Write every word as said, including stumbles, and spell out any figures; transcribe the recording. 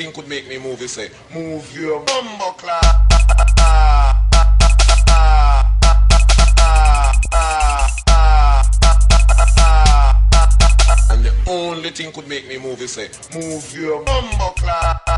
thing could make me move, you say, move your bumbo And the only thing could make me move, you say, move your bumbo clap.